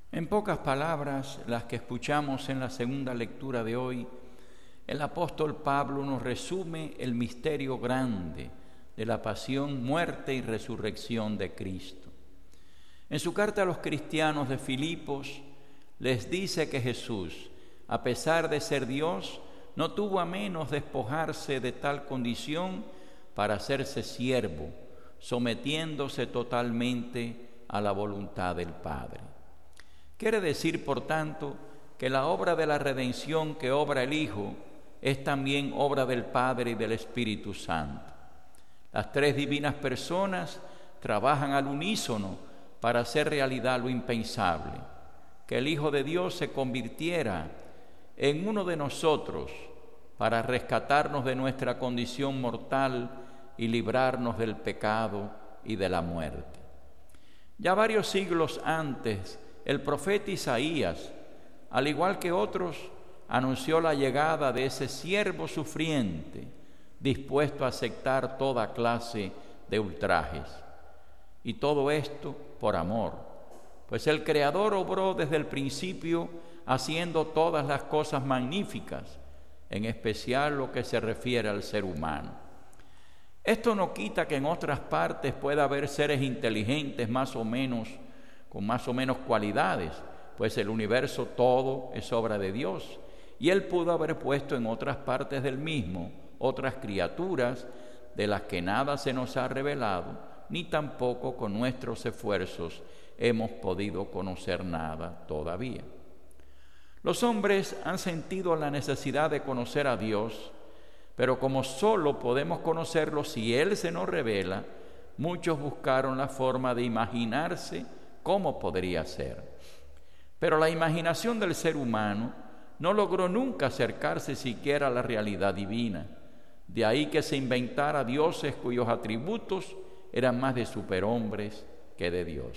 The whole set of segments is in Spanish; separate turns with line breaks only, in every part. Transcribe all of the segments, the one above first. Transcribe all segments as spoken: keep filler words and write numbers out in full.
En pocas palabras, las que escuchamos en la segunda lectura de hoy, el apóstol Pablo nos resume el misterio grande de la pasión, muerte y resurrección de Cristo. En su carta a los cristianos de Filipos, les dice que Jesús, a pesar de ser Dios, no tuvo a menos despojarse de tal condición para hacerse siervo, sometiéndose totalmente a la voluntad del Padre. Quiere decir, por tanto, que la obra de la redención que obra el Hijo es también obra del Padre y del Espíritu Santo. Las tres divinas personas trabajan al unísono para hacer realidad lo impensable, que el Hijo de Dios se convirtiera en uno de nosotros para rescatarnos de nuestra condición mortal y librarnos del pecado y de la muerte. Ya varios siglos antes, el profeta Isaías, al igual que otros, anunció la llegada de ese siervo sufriente, dispuesto a aceptar toda clase de ultrajes. Y todo esto por amor, pues el Creador obró desde el principio haciendo todas las cosas magníficas, en especial lo que se refiere al ser humano. Esto no quita que en otras partes pueda haber seres inteligentes más o menos, con más o menos cualidades, pues el universo todo es obra de Dios, y Él pudo haber puesto en otras partes del mismo otras criaturas de las que nada se nos ha revelado, ni tampoco con nuestros esfuerzos hemos podido conocer nada todavía. Los hombres han sentido la necesidad de conocer a Dios, pero como solo podemos conocerlo si Él se nos revela, muchos buscaron la forma de imaginarse cómo podría ser. Pero la imaginación del ser humano no logró nunca acercarse siquiera a la realidad divina. De ahí que se inventara dioses cuyos atributos eran más de superhombres que de Dios.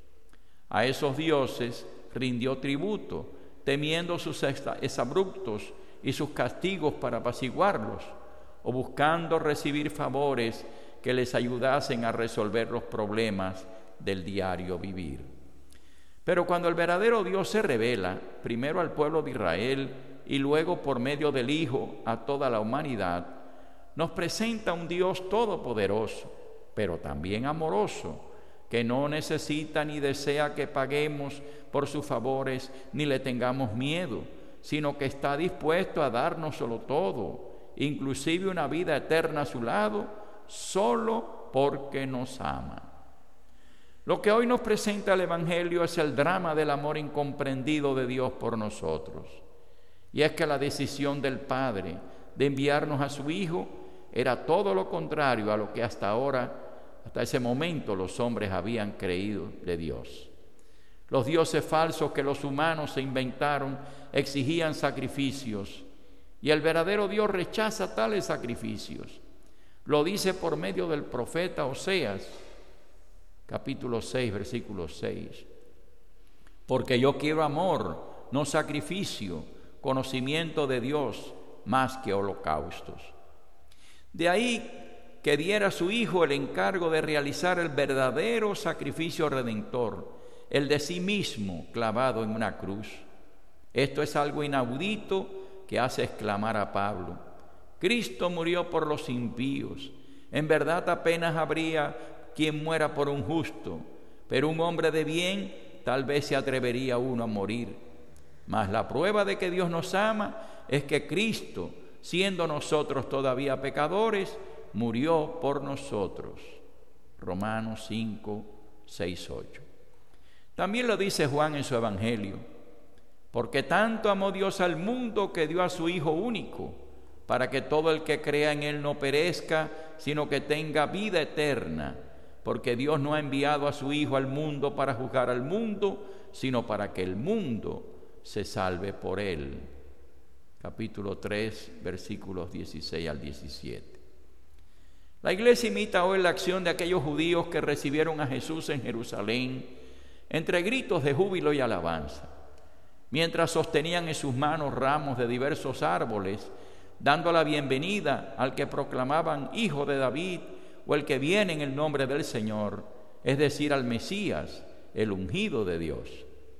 A esos dioses rindió tributo, temiendo sus exabruptos y sus castigos para apaciguarlos, o buscando recibir favores que les ayudasen a resolver los problemas del diario vivir. Pero cuando el verdadero Dios se revela, primero al pueblo de Israel y luego por medio del Hijo a toda la humanidad, nos presenta un Dios todopoderoso, pero también amoroso, que no necesita ni desea que paguemos por sus favores ni le tengamos miedo, sino que está dispuesto a dárnoslo todo, inclusive una vida eterna a su lado, solo porque nos ama. Lo que hoy nos presenta el Evangelio es el drama del amor incomprendido de Dios por nosotros. Y es que la decisión del Padre de enviarnos a su Hijo era todo lo contrario a lo que hasta ahora, hasta ese momento, los hombres habían creído de Dios. Los dioses falsos que los humanos se inventaron exigían sacrificios, y el verdadero Dios rechaza tales sacrificios. Lo dice por medio del profeta Oseas, capítulo seis, versículo seis. Porque yo quiero amor, no sacrificio, conocimiento de Dios más que holocaustos. De ahí que diera a su Hijo el encargo de realizar el verdadero sacrificio redentor, el de sí mismo clavado en una cruz. Esto es algo inaudito que hace exclamar a Pablo: Cristo murió por los impíos. En verdad apenas habría quien muera por un justo, pero un hombre de bien tal vez se atrevería uno a morir. Mas la prueba de que Dios nos ama es que Cristo, siendo nosotros todavía pecadores, murió por nosotros. Romanos cinco, seis, ocho. También lo dice Juan en su Evangelio: porque tanto amó Dios al mundo que dio a su Hijo único, para que todo el que crea en Él no perezca, sino que tenga vida eterna. Porque Dios no ha enviado a su Hijo al mundo para juzgar al mundo, sino para que el mundo se salve por Él. Capítulo tres, versículos dieciséis al diecisiete. La Iglesia imita hoy la acción de aquellos judíos que recibieron a Jesús en Jerusalén entre gritos de júbilo y alabanza, mientras sostenían en sus manos ramos de diversos árboles, dando la bienvenida al que proclamaban Hijo de David, o el que viene en el nombre del Señor, es decir, al Mesías, el ungido de Dios.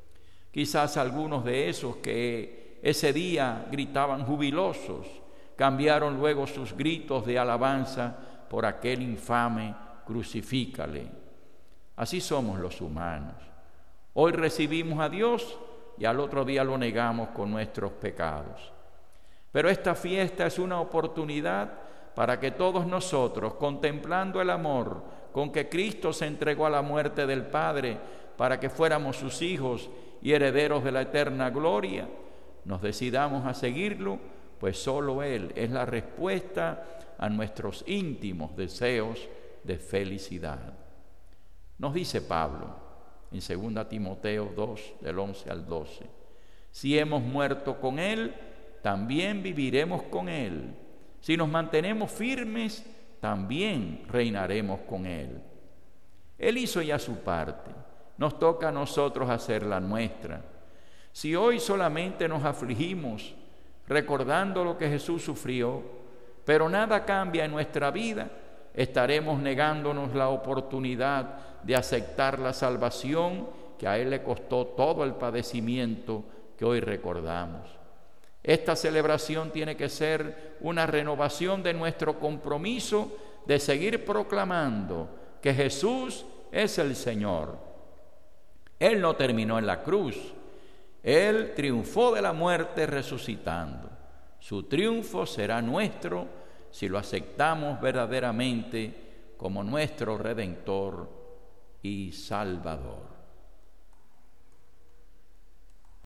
Quizás algunos de esos que ese día gritaban jubilosos, cambiaron luego sus gritos de alabanza por aquel infame crucifícale. Así somos los humanos. Hoy recibimos a Dios y al otro día lo negamos con nuestros pecados. Pero esta fiesta es una oportunidad para que todos nosotros, contemplando el amor con que Cristo se entregó a la muerte del Padre para que fuéramos sus hijos y herederos de la eterna gloria, nos decidamos a seguirlo, pues solo Él es la respuesta a nuestros íntimos deseos de felicidad. Nos dice Pablo en segunda Timoteo dos, del once al doce, si hemos muerto con Él, también viviremos con Él. Si nos mantenemos firmes, también reinaremos con Él. Él hizo ya su parte, nos toca a nosotros hacer la nuestra. Si hoy solamente nos afligimos recordando lo que Jesús sufrió, pero nada cambia en nuestra vida, estaremos negándonos la oportunidad de aceptar la salvación que a Él le costó todo el padecimiento que hoy recordamos. Esta celebración tiene que ser una renovación de nuestro compromiso de seguir proclamando que Jesús es el Señor. Él no terminó en la cruz, Él triunfó de la muerte resucitando. Su triunfo será nuestro si lo aceptamos verdaderamente como nuestro Redentor y Salvador.